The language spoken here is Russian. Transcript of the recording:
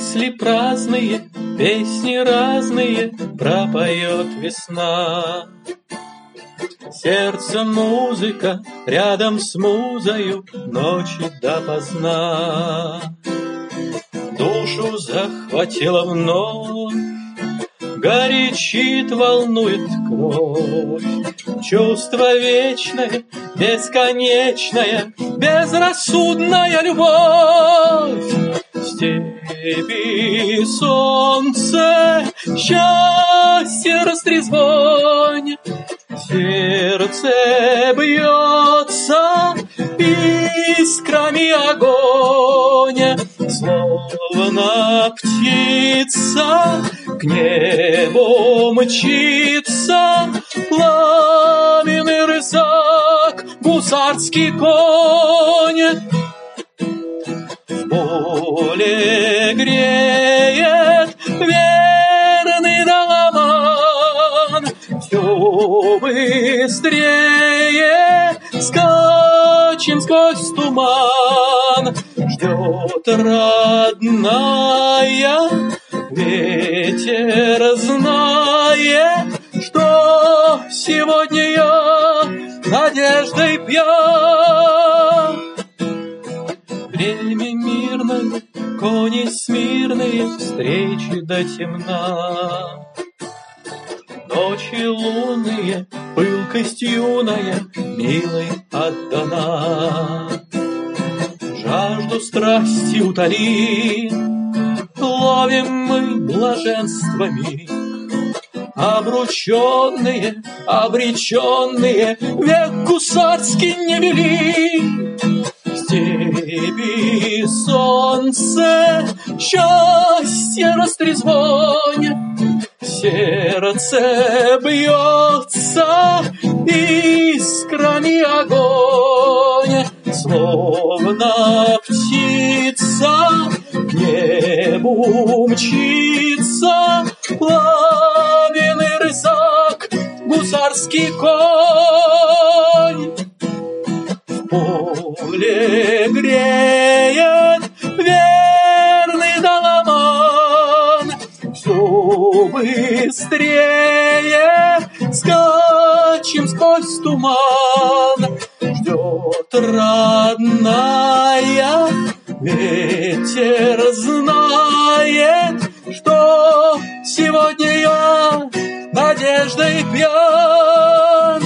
Мысли праздные, песни разные пропоет весна. Сердце музыка, рядом с музою, ночи допоздна. Душу захватила вновь, горячит, волнует кровь. Чувство вечное, бесконечная, безрассудная любовь. Степи солнце, счастье растрезвонь. Сердце бьется, искрами огонь. Словно птица к небу мчится, пламенный рысак, гусарский конь. В поле греет верный доломан, все быстрее скачем сквозь туман. Ждет родная, ветер знает, что сегодня я надеждой пьян. Время мирное, кони смирные, встречи до темна. Ночи лунные, пылкость юная, милой отдана. Жажду страсти утоли, ловим мы блаженствами. Обрученные, обреченные, век гусарский не вели. Степи солнце, счастье растрезвонь. Сердце бьется, искрами огонь. Словно птица к небу мчится, пламенный рысак, гусарский конь. В поле греет верный доломан, все быстрее скачем сквозь туман. Ждет родная, ветер знает, что сегодня я надеждой пьян.